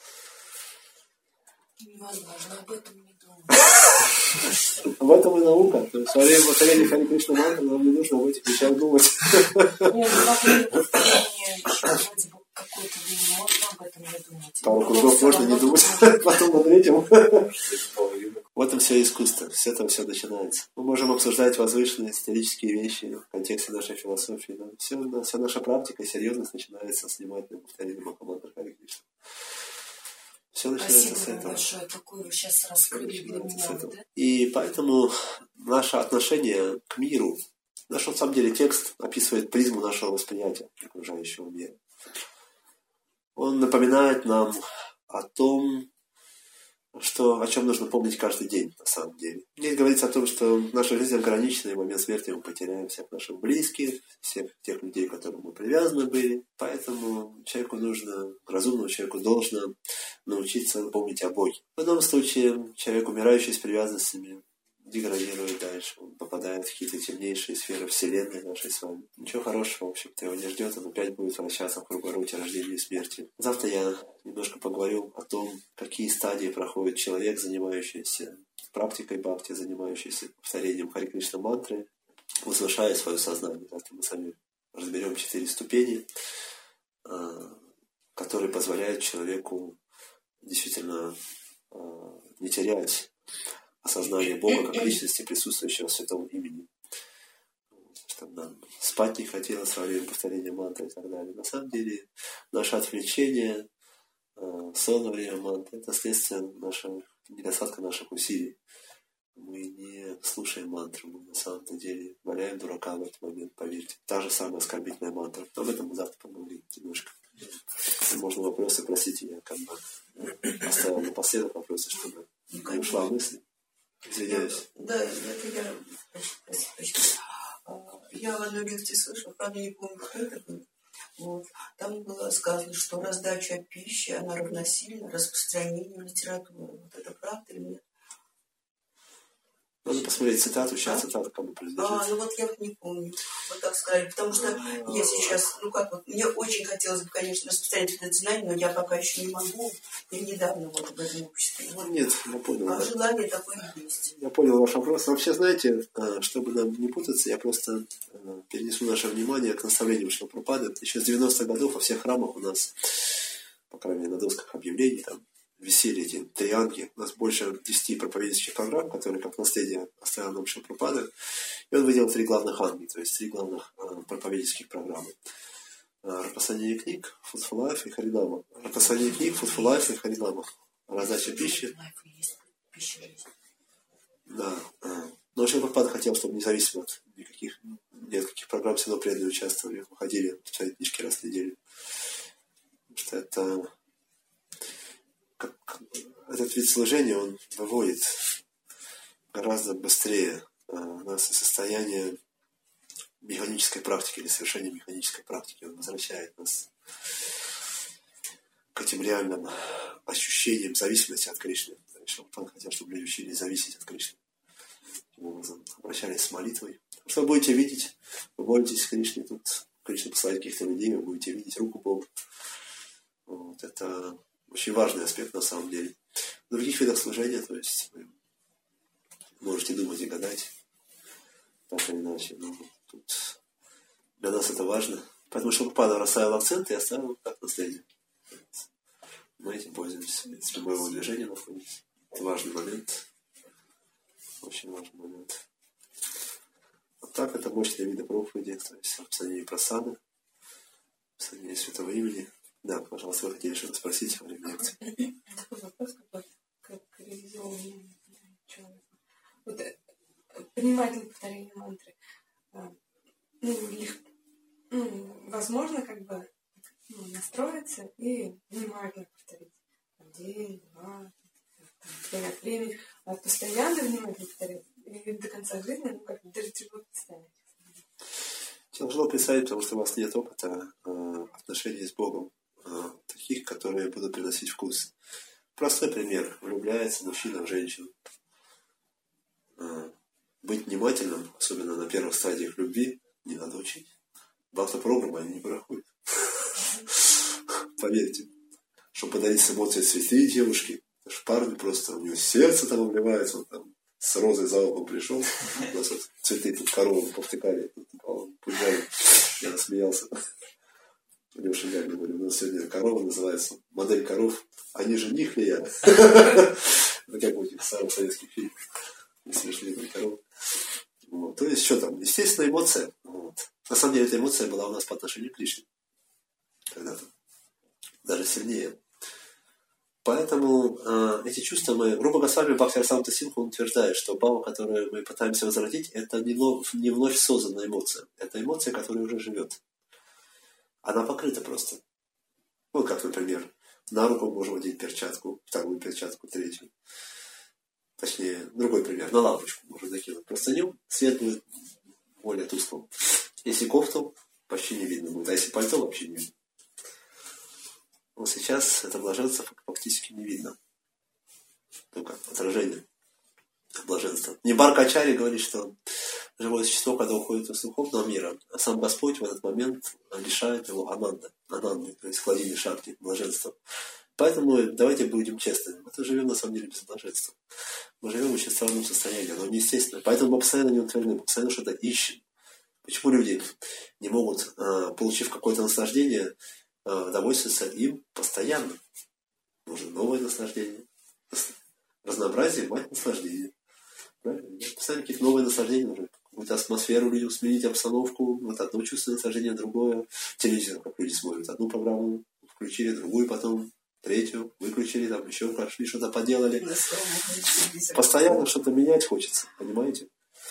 Невозможно об этом не думать. В этом и наука. То есть во время повторения Хари Кришна мантры нам не нужно об этих вещах думать. Нет, ну во время повторения еще вроде бы какое-то время можно об этом не думать. Пару кругов можно не думать, потом на третьем. В этом все искусство, с этого все начинается. Мы можем обсуждать возвышенные исторические вещи в контексте нашей философии, но все, вся наша практика и серьезность начинается с внимательного повторения Махамантры Хари Кришна. Все начинается Спасибо с вам этого. большое. Такую вы сейчас раскрыли для меня. Да? Да? И поэтому наше отношение к миру, наш, на самом деле, текст описывает призму нашего восприятия окружающего мира. Он напоминает нам о том, что, о чем нужно помнить каждый день, на самом деле. Здесь говорится о том, что наша жизнь ограничена, и в момент смерти мы потеряем всех наших близких, всех тех людей, к которым мы привязаны были. Поэтому человеку нужно, разумному человеку должно научиться помнить о Боге. В одном случае человек, умирающий с привязанностями, деградирует дальше, он попадает в какие-то темнейшие сферы Вселенной нашей с вами. Ничего хорошего, в общем-то, его не ждет, он опять будет вращаться в круговороте рождения и смерти. Завтра я немножко поговорю о том, какие стадии проходит человек, занимающийся практикой бхакти, занимающийся повторением Хари Кришна мантры, возвышая свое сознание. Завтра мы с вами разберем четыре ступени, которые позволяют человеку действительно не терять осознание Бога как личности, присутствующего в святом имени. Чтобы нам спать не хотелось во время повторения мантры и так далее. На самом деле, наше отвлечение, сон во время мантры – это следствие нашего, недостатка наших усилий. Мы не слушаем мантру, мы на самом деле валяем дурака в этот момент, поверьте. Та же самая оскорбительная мантра. Но об этом мы завтра поговорим немножко. Если можно вопросы, простите, я как бы оставил напоследок вопросы, чтобы не ушла мысль. Извиняюсь. Да, это я, я в одной лекции слышала, правда не помню, кто это был. Вот. Там было сказано, что раздача пищи, она равносильна распространению литературы. Вот это правда или нет? Надо посмотреть цитату, сейчас а? цитата как бы принадлежит. А, ну вот я не помню, вот так сказали, потому что я сейчас, ну как вот, мне очень хотелось бы, конечно, распространять это знание, но я пока еще не могу, я недавно вот в этом обществе. Вот. Нет, я понял. А да. Желание такое есть. Я понял ваш вопрос. Вообще, знаете, чтобы нам не путаться, я просто перенесу наше внимание к наставлениям Шрила Прабхупады. Еще с девяностых годов во всех храмах у нас, по крайней мере, на досках объявлений, там, висели эти трианги. У нас больше десяти проповеднических программ, которые как наследие оставил нам Шрила Прабхупада. И он выделил три главных анги, то есть три главных э, проповедических программы. Распасание книг, Food for Life и Харинама. Распасание книг, Food for Life и Харинама. Раздача пищи. Да. Но Шрила Прабхупада хотел, чтобы независимо от никаких, нет каких программ, все равно преданные участвовали, выходили, читали книжки раз в неделю. Потому что это этот вид служения, он выводит гораздо быстрее э, нас из состояния механической практики или совершения механической практики. Он возвращает нас к этим реальным ощущениям зависимости от Кришны. Он хотел, чтобы люди учились зависеть от Кришны. Таким образом, обращались с молитвой. Что вы будете видеть? Вы молитесь Кришне, тут Кришна посылает каких-то людей, вы будете видеть руку Бога. Вот, это очень важный аспект на самом деле. В других видах служения, то есть вы можете думать и гадать, так или иначе, но тут для нас это важно. Поэтому Шрила Прабхупада расставил акценты и оставил как наследие. Мы этим пользуемся. В принципе, боевое движение находится. Это важный момент. Очень важный момент. Вот так это мощные виды проповеди, то есть расписание прасады, расписание святого имени. Да, пожалуйста, вы хотели что-то спросить во время лекции. Такой вопрос, какой, как религиозный человек. Вот понимать повторение мантры. Ну, легко, ну, возможно, как бы ну, настроиться и внимательно повторить. День, два, время от времени. А постоянно внимательно повторять. И до конца жизни, ну, как-то даже тяжело представить. Тяжело представить, потому что у вас нет опыта э, отношений с Богом, э, таких, которые будут приносить вкус. Простой пример. Влюбляется мужчина в женщину. Э, быть внимательным, особенно на первых стадиях любви, не надо учить. В автопрограмму они не проходят. Поверьте. Чтобы подарить эмоции цветы девушке, парню просто, у него сердце там вливается, он там с розой за ухом пришел, у нас вот цветы тут коровы повтыкали, пугали, я насмеялся. Леша я говорю, у нас сегодня корова называется, модель коров, они же них ли я? Это как в этих старых советских фильмах, смешные коровы. Вот. То есть, что там, естественно, эмоция. Вот. На самом деле, эта эмоция была у нас по отношению к Кришне. Когда-то. Даже сильнее. Поэтому э, эти чувства мы... Рупа Госвами Бхактисарасвата Синха утверждает, что бхава, которую мы пытаемся возродить, это не вновь, не вновь созданная эмоция. Это эмоция, которая уже живет. Она покрыта просто. Вот как, например, на руку можем одеть перчатку, вторую перчатку, третью. Точнее, другой пример. На лампочку можно закинуть простыню, свет будет более тусклым. Если кофту, почти не видно будет. А если пальто, вообще не видно. Вот сейчас это блаженство фактически не видно. Только отражение блаженства. Нибар Качари говорит, что живое существо, когда уходит из духовного мира, а сам Господь в этот момент лишает его ананды, ананды, то есть хладили шакти, блаженства. Поэтому давайте будем честными. Мы -то живем на самом деле без блаженства. Мы живем в очень странном состоянии, оно неестественно. Поэтому мы постоянно не утверждаем, мы постоянно что-то ищем. Почему люди не могут, получив какое-то наслаждение, удовольствоваться им постоянно? Нужно новое наслаждение. Разнообразие, мать наслаждение. Правильно? Постоянно какие-то новые наслаждения нужны. Какую-то атмосферу людям сменить, обстановку. Вот одно чувство наслаждения, другое. Телевизор, как люди смотрят. Одну программу включили, другую потом, третью выключили, там еще прошли, что-то поделали. Постоянно что-то менять хочется, понимаете?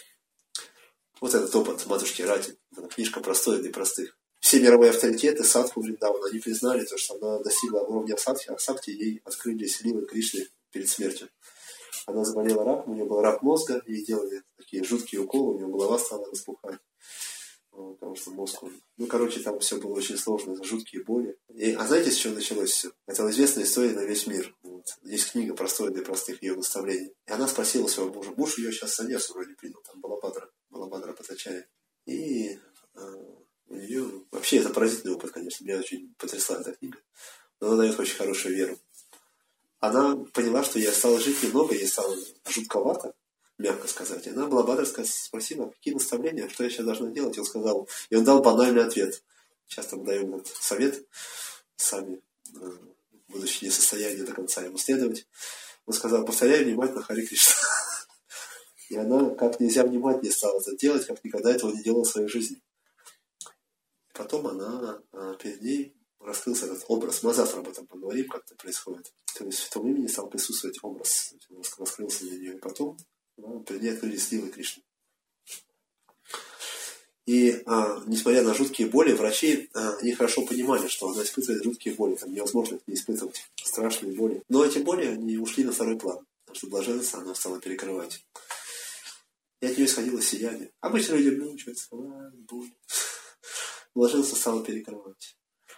Вот этот опыт матушки Рати. Эта книжка простая для простых. Все мировые авторитеты, садху Вриндавана, они признали то, что она достигла уровня садхи, а садхи ей открыли силы Кришны перед смертью. Она заболела раком, у нее был рак мозга, ей делали такие жуткие уколы, у нее голова стала распухать. Потому что мозг... Ну, короче, там все было очень сложно, жуткие боли. И, а знаете, с чего началось все? Это известная история на весь мир. Вот. Есть книга «Простое для простых» ее наставлений. И она спросила своего мужа. Муж ее сейчас саньясу вроде принял, там Балабадра, Балабадра Патачарья. И э, у нее... Вообще, это поразительный опыт, конечно. Меня очень потрясла эта книга. Но она дает очень хорошую веру. Она поняла, что ей стало жить немного, ей стало жутковато, мягко сказать. И она Балабадра спросила, какие наставления, что я сейчас должна делать. И он сказал, и он дал банальный ответ. Часто мы даем этот совет, сами, будучи не в состоянии до конца ему следовать. Он сказал, повторяй внимательно Харе Кришна. И она как нельзя внимательнее стала это делать, как никогда этого не делала в своей жизни. Потом она, перед ней раскрылся этот образ. Мы завтра об этом поговорим, как это происходит. То есть в том времени стал присутствовать образ. Он раскрылся для нее. И потом да, перед ней открылись силы Кришны. И а, несмотря на жуткие боли, врачи а, они хорошо понимали, что она испытывает жуткие боли. Там невозможно их не испытывать. Страшные боли. Но эти боли, они ушли на второй план. Потому что блаженство она стала перекрывать. И от нее исходило сияние. Обычно люди мучаются. А, боль. Блаженство стало перекрывать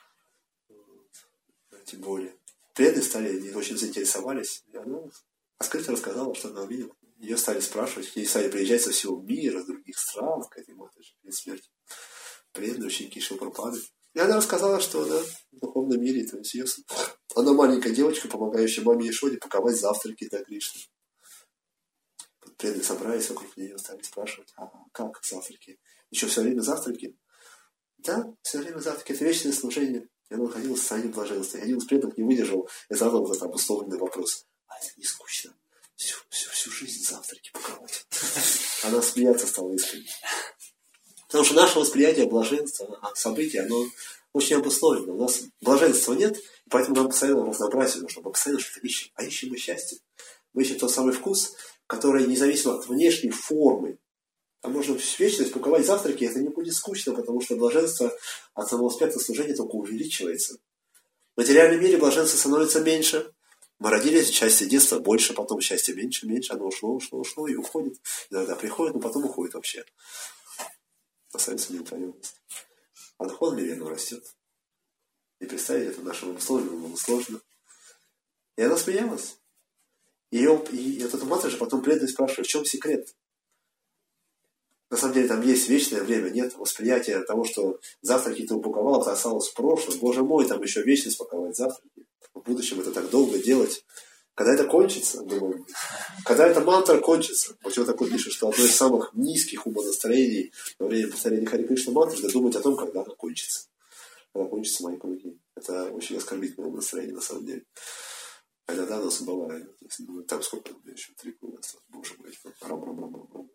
эти боли. Преданные стали, они очень заинтересовались, и она открыто рассказала, что она увидела. Ее стали спрашивать, к ней стали приезжать со всего мира, с других стран, к этой матушке перед смертью. Преданные ученики Шилпрапады. И она рассказала, что она в духовном мире, то есть ее... она маленькая девочка, помогающая маме Ешоде паковать завтраки для Кришны. Преданные собрались вокруг нее, стали спрашивать, а как завтраки? Еще все время завтраки? Да, все время завтраки. Это вечное служение. И она находилась в состоянии блаженства. И один из преданных не выдержал и задал этот обусловленный вопрос. А это не скучно? Всю, всю, всю жизнь завтраки паковать. Она смеяться стала искренне. Потому что наше восприятие блаженства, события, оно очень обусловлено. У нас блаженства нет, и поэтому нам постоянно разнообразие нужно. Мы постоянно что-то ищем. А ищем мы счастье. Мы ищем тот самый вкус, который независимо от внешней формы. А можно в вечность паковать завтраки, это не будет скучно, потому что блаженство от самого аспекта служения только увеличивается. В материальном мире блаженство становится меньше. Мы родились, счастье детства больше, потом счастье меньше, меньше, оно ушло, ушло, ушло и уходит. Иногда приходит, но потом уходит вообще. остается неудовлетворенность. А духовный мир оно растет. И представить это нашему сложно, было сложно. И она смеялась. И, ее, и вот эту матру же потом преданный спрашивает, в чем секрет? На самом деле там есть вечное время, нет восприятия того, что завтраки ты упаковал, это осталось в прошлом. Боже мой, там еще вечность паковать завтраки. В будущем это так долго делать. Когда это кончится, думаю, когда эта мантра кончится, почему такой пишет, что одно из самых низких умонастроений во время повторения Хари Кришна мантры, это думать о том, когда она кончится. Когда кончатся мои круги. Это очень оскорбительное умонастроение на самом деле. А иногда нас бывает. Думаю, там сколько у меня еще? Три круга осталось. Боже мой. Рам-рам-рам-рам-рам.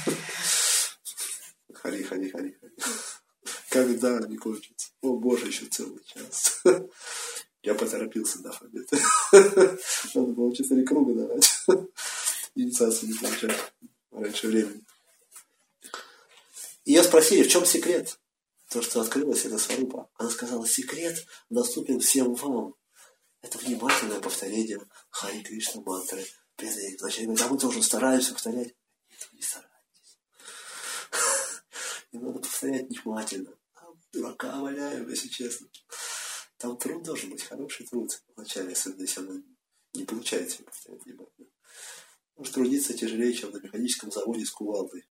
Хари, хари, хари, хари. Когда они кончатся? О, Боже, еще целый час. Я поторопился, да, Фабет. Надо было четыре круга давать. Инициацию не получать раньше времени. Ее спросили, в чем секрет? То, что открылось, это Сварупа. Она сказала, секрет доступен всем вам. Это внимательное повторение Хари Кришна мантры. Вначале говорят, а мы тоже стараемся повторять. Не старайтесь. Не надо повторять внимательно. Дурака валяем, если честно. Там труд должен быть, хороший труд. Вначале, особенно если оно не получается повторять внимательно. Может трудиться тяжелее, чем на механическом заводе с кувалдой.